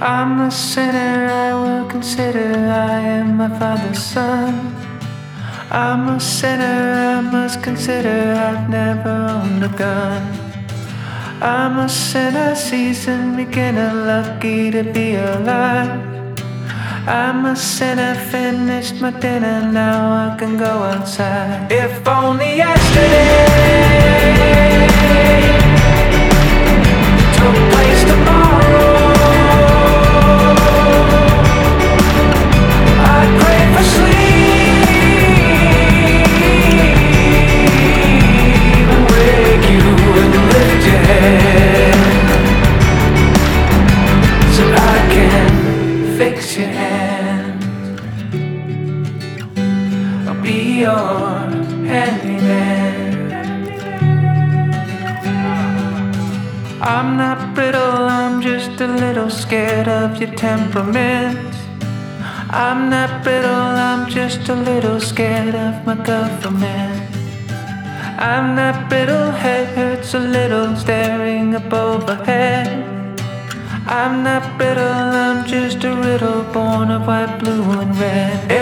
I'm a sinner, I will consider I am my father's son. I'm a sinner, I must consider I've never owned a gun. I'm a sinner, seasoned beginner, lucky to be alive. I'm a sinner, finished my dinner, now I can go outside. If only yesterday took place tomorrow, I'd pray for sleep and wake you and lift your head so I can fix your hand. I'll be your handyman. I'm not brittle, I'm just a little scared of your temperament. I'm not brittle, I'm just a little scared of my government. I'm not brittle, head hurts a little staring up overhead. I'm not brittle, I'm just a riddle born of white, blue and red.